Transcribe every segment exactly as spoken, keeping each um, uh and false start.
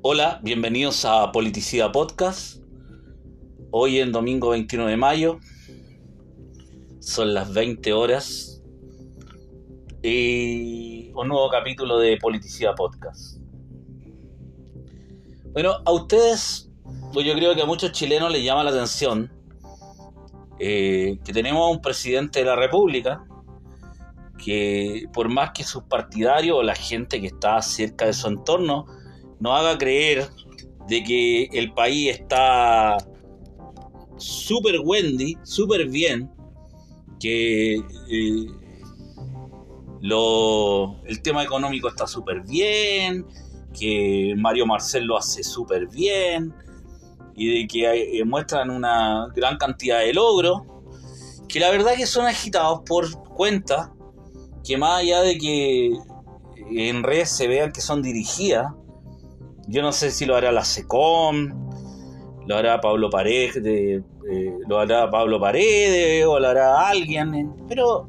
Hola, bienvenidos a Politicidad Podcast. Hoy en domingo veintiuno de mayo, son las veinte horas y un nuevo capítulo de Politicidad Podcast. Bueno, a ustedes, pues yo creo que a muchos chilenos les llama la atención eh, que tenemos un presidente de la República que, por más que sus partidarios o la gente que está cerca de su entorno nos haga creer de que el país está súper Wendy, súper bien, que eh, lo, el tema económico está súper bien, que Mario Marcel lo hace súper bien y de que eh, muestran una gran cantidad de logros, que la verdad que son agitados por cuentas que, más allá de que en redes se vean que son dirigidas, yo no sé si lo hará la SECOM, lo hará Pablo Paredes, de, eh, lo hará Pablo Paredes o lo hará alguien, pero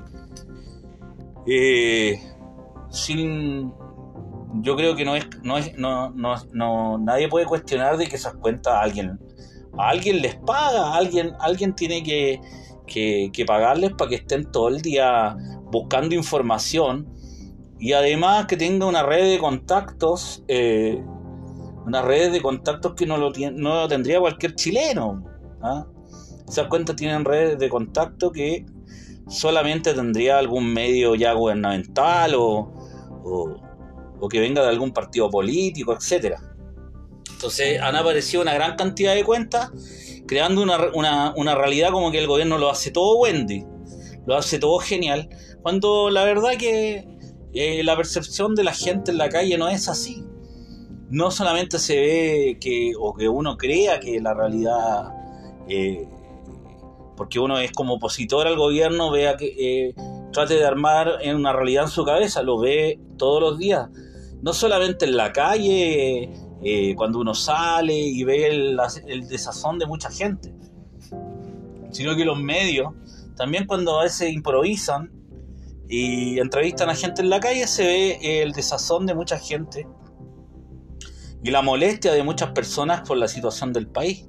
eh, sin, yo creo que no es, no es, no, no, no, nadie puede cuestionar de que esas cuentas a alguien, a alguien les paga, a alguien, alguien tiene que, que, que pagarles para que estén todo el día buscando información. Y además que tenga una red de contactos, eh, una red de contactos que no lo, tiene, no lo tendría cualquier chileno. ¿Ah? Esas cuentas tienen redes de contacto que solamente tendría algún medio ya gubernamental o, o, o que venga de algún partido político, etcétera. Entonces han aparecido una gran cantidad de cuentas creando una, una, una realidad como que el gobierno lo hace todo Wendy, lo hace todo genial, cuando la verdad que Eh, la percepción de la gente en la calle no es así. No solamente se ve que, o que uno crea que la realidad, eh, porque uno es como opositor al gobierno, vea que eh, trate de armar en una realidad en su cabeza, lo ve todos los días. No solamente en la calle, eh, cuando uno sale y ve el, el desazón de mucha gente, sino que los medios, también cuando a veces improvisan y entrevistan a gente en la calle, se ve el desazón de mucha gente y la molestia de muchas personas por la situación del país.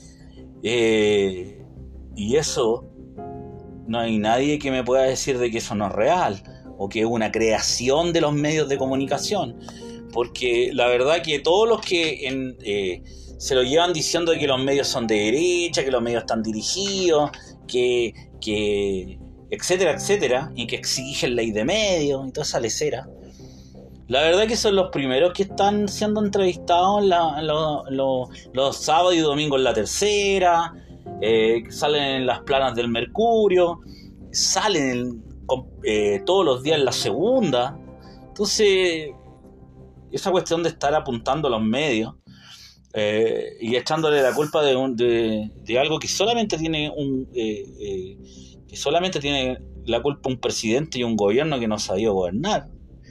Eh, y eso, no hay nadie que me pueda decir de que eso no es real o que es una creación de los medios de comunicación. Porque la verdad que todos los que en, eh, se lo llevan diciendo de que los medios son de derecha, que los medios están dirigidos, que... que etcétera, etcétera, y que exigen ley de medios y toda esa lecera. La verdad que son los primeros que están siendo entrevistados la, lo, lo, los sábados y domingos en La Tercera, eh, que salen en las planas del Mercurio, salen eh, todos los días en La Segunda. Entonces, esa cuestión de estar apuntando a los medios eh, y echándole la culpa de, un, de, de algo que solamente tiene un... Eh, eh, que solamente tiene la culpa un presidente y un gobierno que no sabía gobernar.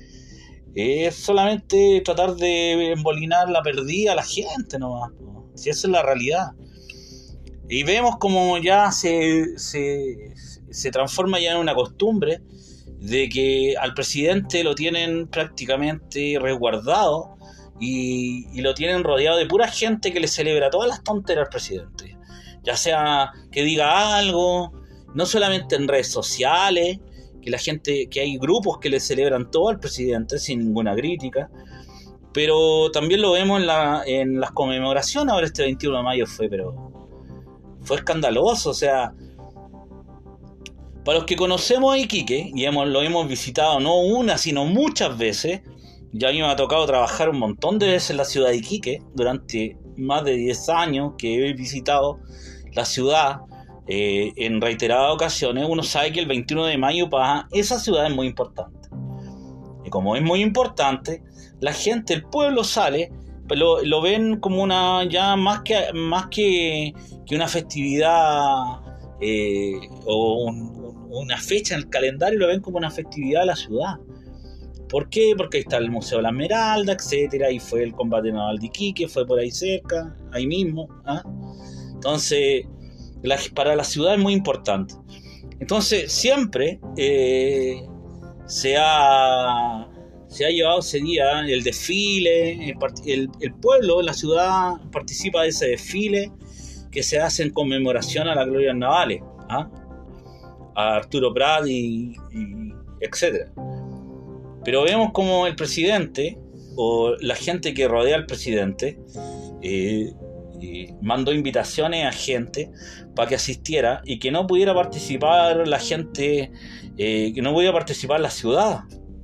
Es solamente tratar de embolinar la perdida a la gente nomás, si esa es la realidad. Y vemos como ya se, se, se transforma ya en una costumbre de que al presidente lo tienen prácticamente resguardado y, y lo tienen rodeado de pura gente que le celebra todas las tonteras al presidente. Ya sea que diga algo, no solamente en redes sociales, que la gente, que hay grupos que le celebran todo al presidente sin ninguna crítica, pero también lo vemos en, la, en las conmemoraciones. Ahora este veintiuno de mayo fue, pero fue escandaloso. O sea, para los que conocemos a Iquique y hemos, lo hemos visitado no una sino muchas veces, ya a mí me ha tocado trabajar un montón de veces en la ciudad de Iquique durante más de diez años que he visitado la ciudad. Eh, en reiteradas ocasiones, uno sabe que el veintiuno de mayo para esa ciudad es muy importante. Y como es muy importante, la gente, el pueblo sale, lo, lo ven como una, ya más que, más que, que una festividad eh, o un, una fecha en el calendario, lo ven como una festividad de la ciudad. ¿Por qué? Porque ahí está el Museo de la Esmeralda, etcétera, y fue el combate naval de Iquique, fue por ahí cerca, ahí mismo. ¿Ah? Entonces, La, para la ciudad es muy importante. Entonces siempre eh, se ha se ha llevado ese día el desfile, el, el, el pueblo, la ciudad participa de ese desfile que se hace en conmemoración a las glorias navales, ¿ah? A Arturo Prat y, y etcétera. Pero vemos como el presidente o la gente que rodea al presidente eh, eh, mandó invitaciones a gente para que asistiera y que no pudiera participar la gente, eh, que no pudiera participar la ciudad,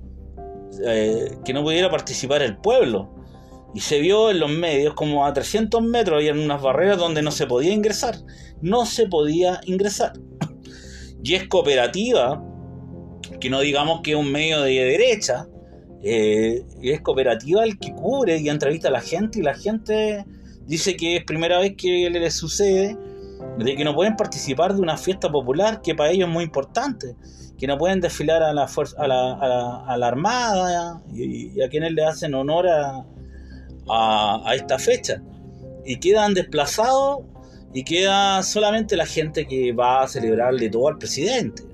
eh, que no pudiera participar el pueblo. Y se vio en los medios como a trescientos metros había unas barreras donde no se podía ingresar. No se podía ingresar. Y es cooperativa, que no digamos que es un medio de derecha, eh, es cooperativa el que cubre y entrevista a la gente, y la gente dice que es primera vez que le sucede de que no pueden participar de una fiesta popular que para ellos es muy importante, que no pueden desfilar a la fuerza, a la, a la, a la armada y, y a quienes le hacen honor a, a, a esta fecha, y quedan desplazados y queda solamente la gente que va a celebrarle todo al presidente.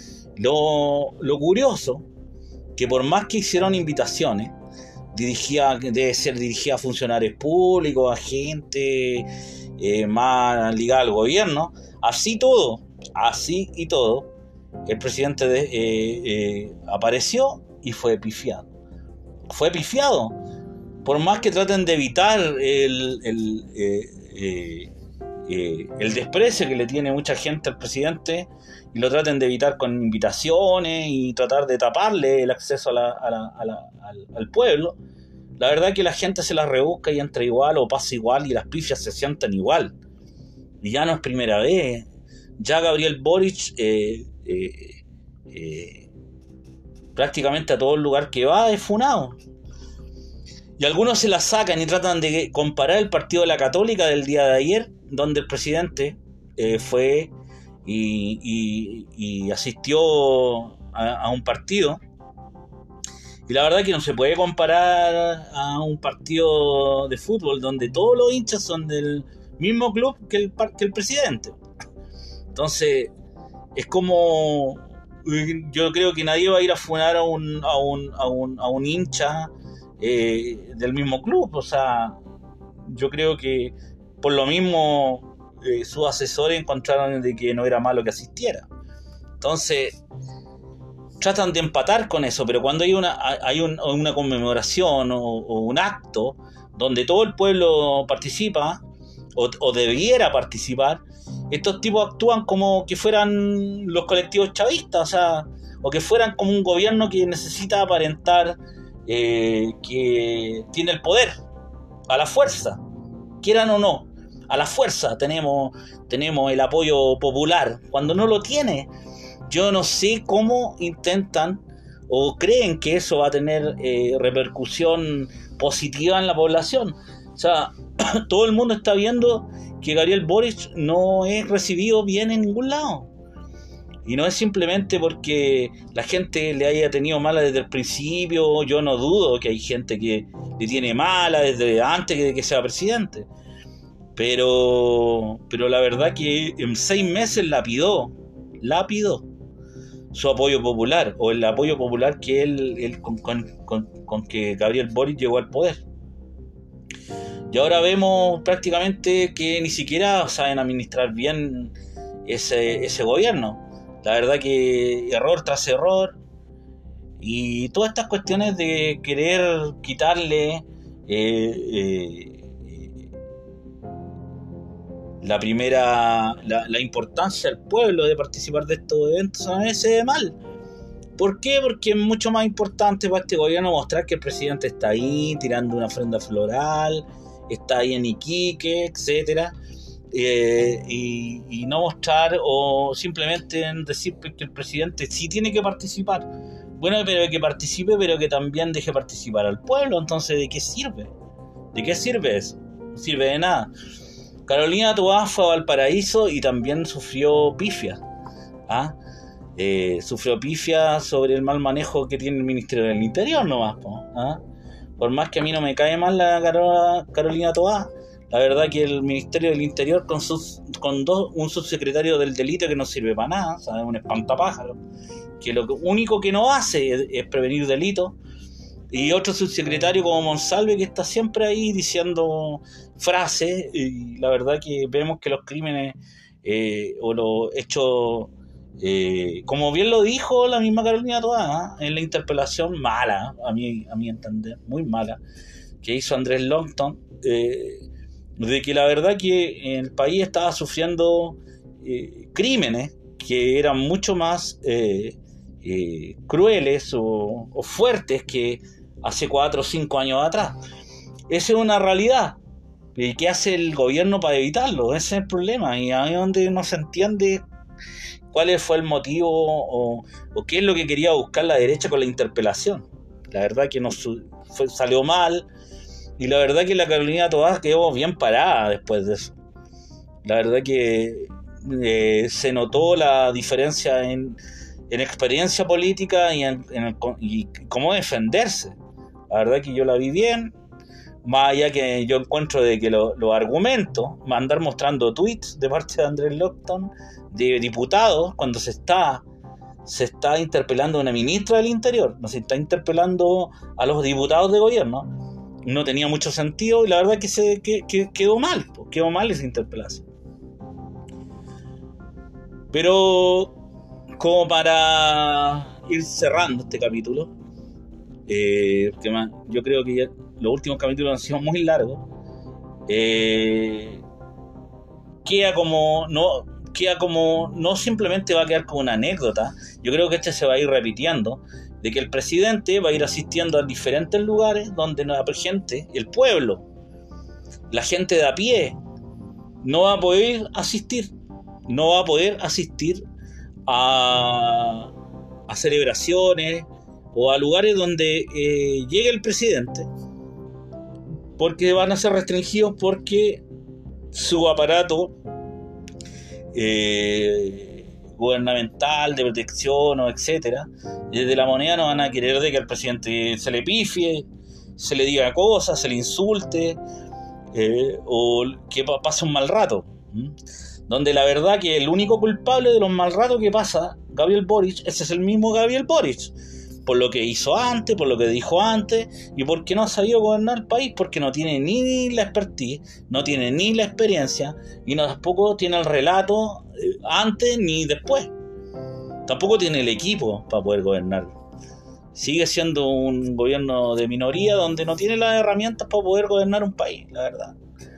Lo, lo curioso, que por más que hicieron invitaciones, dirigía, debe ser dirigida a funcionarios públicos, a gente eh, más ligada al gobierno, así todo, así y todo, el presidente de, eh, eh, apareció y fue pifiado. Fue pifiado. Por más que traten de evitar el, el, eh, eh, eh, el desprecio que le tiene mucha gente al presidente, y lo traten de evitar con invitaciones y tratar de taparle el acceso a la, a la, a la, al, al pueblo, la verdad es que la gente se la rebusca y entra igual o pasa igual, y las pifias se sienten igual. Y ya no es primera vez. Ya Gabriel Boric eh, eh, eh, prácticamente a todo el lugar que va es funado. Y algunos se la sacan y tratan de comparar el partido de la Católica del día de ayer, donde el presidente eh, fue y, y, y asistió a, a un partido. Y la verdad que no se puede comparar a un partido de fútbol donde todos los hinchas son del mismo club que el, que el presidente. Entonces, es como... Yo creo que nadie va a ir a funar a un, a un, a un, a un hincha eh, del mismo club. O sea, yo creo que por lo mismo eh, sus asesores encontraron de que no era malo que asistiera. Entonces... tratan de empatar con eso, pero cuando hay una, hay un, una conmemoración o, o un acto donde todo el pueblo participa o, o debiera participar, estos tipos actúan como que fueran los colectivos chavistas, o sea, o que fueran como un gobierno que necesita aparentar eh, que tiene el poder a la fuerza, quieran o no, a la fuerza tenemos, tenemos el apoyo popular, cuando no lo tiene. Yo no sé cómo intentan o creen que eso va a tener eh, repercusión positiva en la población. O sea, todo el mundo está viendo que Gabriel Boric no es recibido bien en ningún lado. Y no es simplemente porque la gente le haya tenido mala desde el principio. Yo no dudo que hay gente que le tiene mala desde antes de que sea presidente. Pero, pero la verdad que en seis meses lapidó, lapidó su apoyo popular, o el apoyo popular que él, él con, con, con, con que Gabriel Boric llegó al poder. Y ahora vemos prácticamente que ni siquiera saben administrar bien ese, ese gobierno. La verdad que error tras error, y todas estas cuestiones de querer quitarle eh, eh, la primera la, la importancia al pueblo de participar de estos eventos, a mí se ve mal. ¿Por qué? Porque es mucho más importante para este gobierno mostrar que el presidente está ahí tirando una ofrenda floral, está ahí en Iquique, etcétera, eh, y, y no mostrar o simplemente decir que el presidente sí tiene que participar. Bueno, pero que participe, pero que también deje participar al pueblo. Entonces, ¿de qué sirve? ¿De qué sirve eso? No sirve de nada. Carolina Toá fue a Valparaíso y también sufrió pifia. ¿Ah? Eh, sufrió pifia sobre el mal manejo que tiene el Ministerio del Interior nomás. ¿Ah? Por más que a mí no me cae mal la Carol, Carolina Toá, la verdad que el Ministerio del Interior con, sus, con dos, un subsecretario del delito que no sirve para nada, ¿sabes? Un espantapájaro, que lo único que no hace es, es prevenir delitos, y otro subsecretario como Monsalve que está siempre ahí diciendo frases, y la verdad que vemos que los crímenes eh, o los hechos, eh, como bien lo dijo la misma Carolina Toá ¿eh? en la interpelación mala, a mí, a mi entender, muy mala, que hizo Andrés Longton, eh, de que la verdad que el país estaba sufriendo eh, crímenes que eran mucho más eh, eh, crueles o, o fuertes que hace cuatro o cinco años atrás. Esa es una realidad. ¿Y qué hace el gobierno para evitarlo? Ese es el problema. Y ahí es donde no se entiende cuál fue el motivo o, o qué es lo que quería buscar la derecha con la interpelación. La verdad que no fue, salió mal. Y la verdad que la Carolina Toá quedó bien parada después de eso. La verdad que eh, se notó la diferencia en, en experiencia política y, en, en el, y cómo defenderse. La verdad que yo la vi bien, más allá que yo encuentro de que los lo argumentos, andar mostrando tweets de parte de Andrés Longton, de diputados, cuando se está, se está interpelando a una ministra del Interior, no se está interpelando a los diputados de gobierno, no tenía mucho sentido y la verdad que, se, que, que quedó mal, quedó mal esa interpelación. Pero como para ir cerrando este capítulo, Eh, que más, yo creo que ya los últimos capítulos han sido muy largos, eh, queda como no queda como no simplemente va a quedar como una anécdota. Yo creo que este se va a ir repitiendo, de que el presidente va a ir asistiendo a diferentes lugares donde la gente, el pueblo, la gente de a pie no va a poder asistir no va a poder asistir a, a celebraciones o a lugares donde eh, llegue el presidente, porque van a ser restringidos porque su aparato eh, gubernamental de protección o etcétera, desde la moneda no van a querer de que al presidente se le pifie, se le diga cosas, se le insulte eh, o que pase un mal rato, ¿m? Donde la verdad que el único culpable de los mal ratos que pasa Gabriel Boric, ese es el mismo Gabriel Boric, por lo que hizo antes, por lo que dijo antes, y porque no ha sabido gobernar el país, porque no tiene ni la expertise, no tiene ni la experiencia, y no, tampoco tiene el relato eh, antes ni después. Tampoco tiene el equipo para poder gobernar. Sigue siendo un gobierno de minoría donde no tiene las herramientas para poder gobernar un país, la verdad.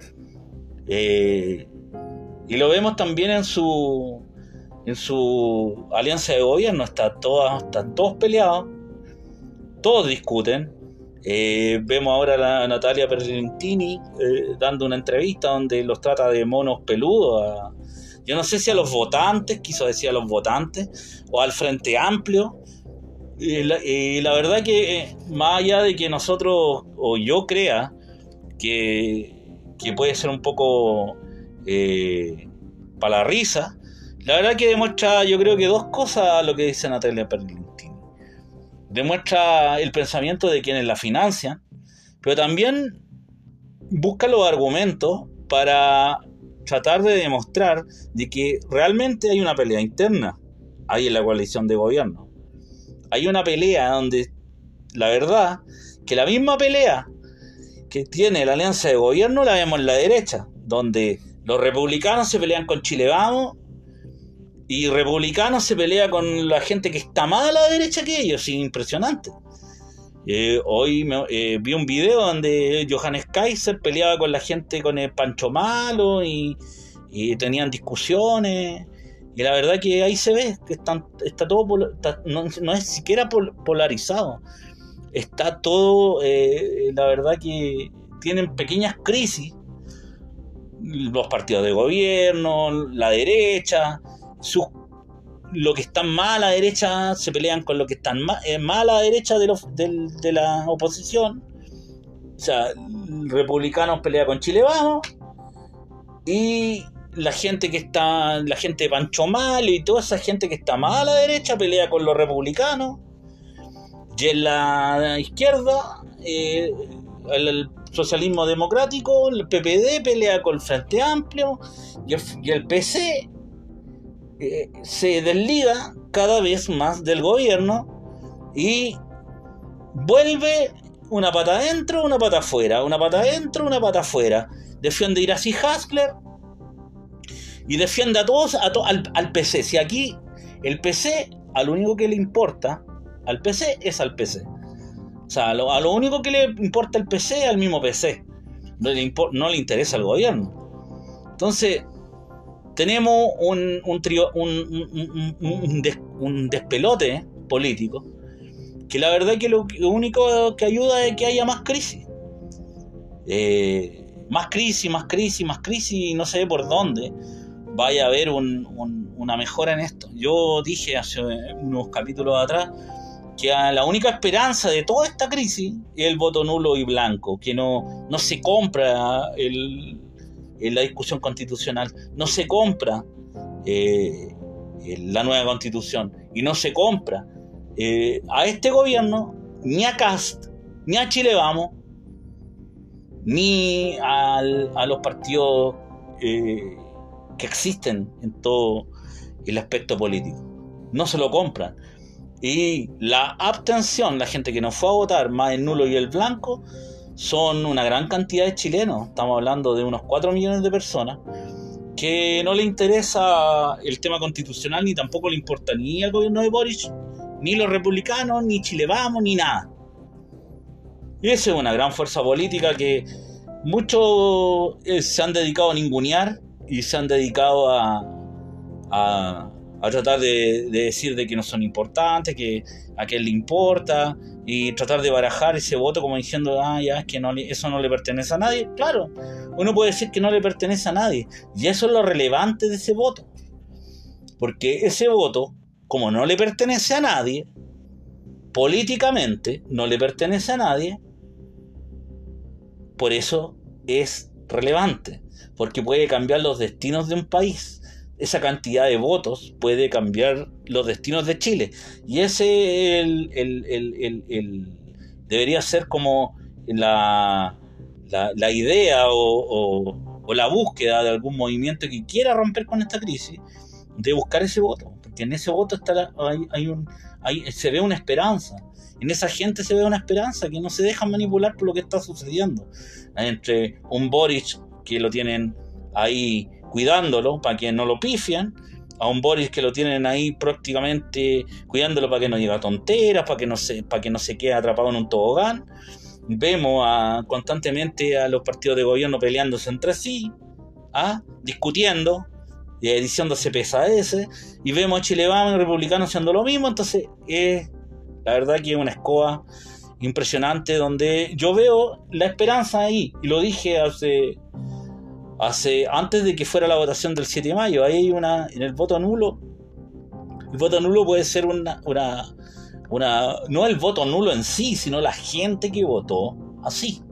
Eh, y lo vemos también en su en su alianza de gobierno. Está todas, están todos peleados, todos discuten. Eh, vemos ahora a la Natalia Perlentini eh, dando una entrevista donde los trata de monos peludos. A, yo no sé si a los votantes, quiso decir a los votantes, o al Frente Amplio. Eh, la, eh, la verdad que eh, más allá de que nosotros, o yo crea, que, que puede ser un poco eh, para la risa, la verdad que demuestra, yo creo que dos cosas lo que dice Natalia Perlentini. Demuestra el pensamiento de quienes la financian, pero también busca los argumentos para tratar de demostrar de que realmente hay una pelea interna ahí en la coalición de gobierno. Hay una pelea donde la verdad que la misma pelea que tiene la alianza de gobierno la vemos en la derecha, donde los republicanos se pelean con Chile Vamos y republicanos se pelea con la gente que está más a la derecha que ellos. Sí, impresionante. Eh, hoy me, eh, vi un video donde Johannes Kaiser peleaba con la gente con el Pancho Malo y, y tenían discusiones. Y la verdad que ahí se ve que están, está todo, está, no, no es siquiera polarizado. Está todo, eh, la verdad que tienen pequeñas crisis. Los partidos de gobierno, la derecha, sus, lo que están más a la derecha se pelean con lo que están más, eh, más a la derecha de, los, de, de la oposición. O sea, republicanos pelea con Chile Vamos y la gente que está, la gente de Pancho Malo y toda esa gente que está más a la derecha pelea con los republicanos, y en la izquierda eh, el, el socialismo democrático, el P P D pelea con el Frente Amplio y el, y el P C eh, se desliga cada vez más del gobierno y vuelve una pata adentro, una pata afuera, una pata adentro, una pata afuera. Defiende a Iracy Hassler y defiende a todos, a to- al, al P C. Si aquí el P C, a lo único que le importa al P C es al P C. O sea, a lo, a lo único que le importa al P C es al mismo P C. No le, impor- no le interesa al gobierno. Entonces, tenemos un, un, trío, un, un, un, un, des, un despelote político que la verdad que lo, lo único que ayuda es que haya más crisis. Eh, más crisis, más crisis, más crisis, y no sé por dónde vaya a haber un, un, una mejora en esto. Yo dije hace unos capítulos atrás que la única esperanza de toda esta crisis es el voto nulo y blanco, que no, no se compra el, en la discusión constitucional, no se compra eh, la nueva constitución, y no se compra eh, a este gobierno, ni a Kast, ni a Chile Vamos, ni al, a los partidos eh, que existen en todo el aspecto político. No se lo compran. Y la abstención, la gente que no fue a votar, más el nulo y el blanco, son una gran cantidad de chilenos. Estamos hablando de unos cuatro millones de personas que no le interesa el tema constitucional, ni tampoco le importa ni el gobierno de Boric, ni los republicanos, ni Chile Vamos, ni nada. Y esa es una gran fuerza política que muchos eh, se han dedicado a ningunear y se han dedicado a, a, a tratar de, de decir de que no son importantes, que a quién le importa, y tratar de barajar ese voto como diciendo, ah, ya, es que no le, eso no le pertenece a nadie. Claro, uno puede decir que no le pertenece a nadie, y eso es lo relevante de ese voto, porque ese voto, como no le pertenece a nadie, políticamente no le pertenece a nadie, por eso es relevante, porque puede cambiar los destinos de un país. Esa cantidad de votos puede cambiar los destinos de Chile, y ese el, el, el, el, el, debería ser como la, la, la idea o, o, o la búsqueda de algún movimiento que quiera romper con esta crisis, de buscar ese voto, porque en ese voto está la, hay, hay un, hay, se ve una esperanza. En esa gente se ve una esperanza, que no se dejan manipular por lo que está sucediendo. Entre un Boric que lo tienen ahí cuidándolo para que no lo pifian, a un Boric que lo tienen ahí prácticamente cuidándolo para que no llegue a tonteras, para que no se, para que no se quede atrapado en un tobogán. Vemos a, constantemente a los partidos de gobierno peleándose entre sí, ¿ah? discutiendo, eh, diciéndose pesadeces, y vemos a Chile Vamos y republicanos haciendo lo mismo. Entonces es eh, la verdad que es una escoba impresionante, donde yo veo la esperanza ahí, y lo dije hace, hace antes de que fuera la votación del siete de mayo. Ahí hay una, en el voto nulo, el voto nulo puede ser una, una, una, no el voto nulo en sí, sino la gente que votó así.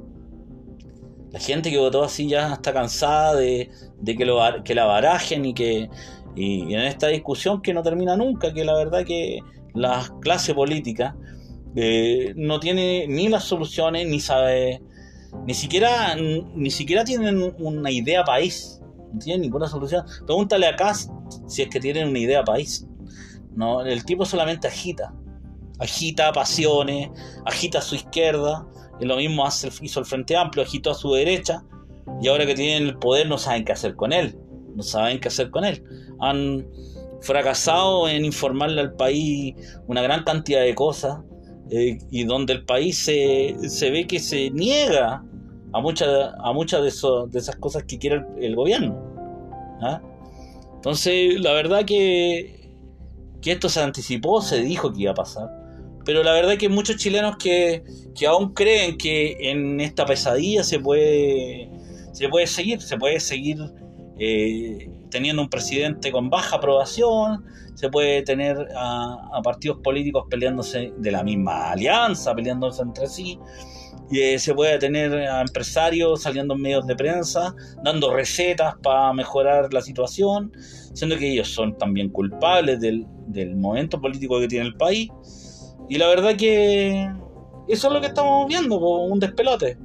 La gente que votó así ya está cansada de, de que, lo, que la barajen, y que y, y en esta discusión que no termina nunca, que la verdad que la clase política eh, no tiene ni las soluciones, ni sabe, ni siquiera ni siquiera tienen una idea país, no tienen ninguna solución. Pregúntale a Kast si es que tienen una idea país. No, el tipo solamente agita, agita pasiones, agita a su izquierda, y lo mismo hace, hizo el Frente Amplio, agitó a su derecha, y ahora que tienen el poder no saben qué hacer con él, no saben qué hacer con él. Han fracasado en informarle al país una gran cantidad de cosas, eh, y donde el país se, se ve que se niega a muchas a muchas de, eso, de esas cosas que quiere el, el gobierno, ¿ah? Entonces la verdad que, que esto se anticipó, se dijo que iba a pasar, pero la verdad que hay muchos chilenos que, que aún creen que en esta pesadilla se puede se puede seguir, se puede seguir eh, teniendo un presidente con baja aprobación, se puede tener a, a partidos políticos peleándose de la misma alianza, peleándose entre sí, y eh, se puede tener a empresarios saliendo en medios de prensa, dando recetas para mejorar la situación, siendo que ellos son también culpables del, del momento político que tiene el país. Y la verdad que eso es lo que estamos viendo, un despelote.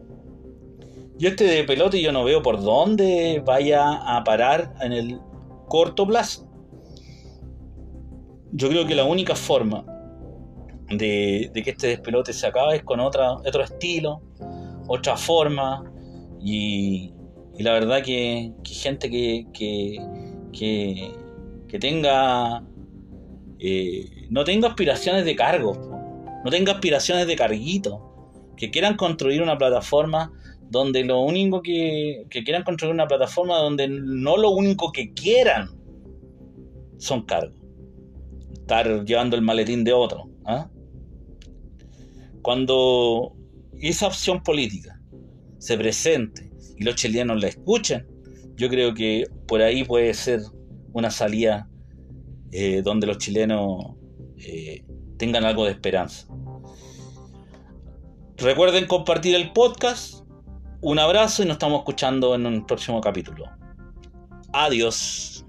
Y este despelote yo no veo por dónde vaya a parar en el corto plazo. Yo creo que la única forma de, de que este despelote se acabe es con otra, otro estilo, otra forma, y, y la verdad que, que gente que, que, que, que tenga eh, no tenga aspiraciones de cargos, no tenga aspiraciones de carguito, que quieran construir una plataforma donde lo único que, que quieran construir una plataforma donde no lo único que quieran son cargos, estar llevando el maletín de otro, ¿eh? Cuando esa opción política se presente y los chilenos la escuchen, yo creo que por ahí puede ser una salida eh, donde los chilenos eh, tengan algo de esperanza. Recuerden compartir el podcast. Un abrazo y nos estamos escuchando en un próximo capítulo. Adiós.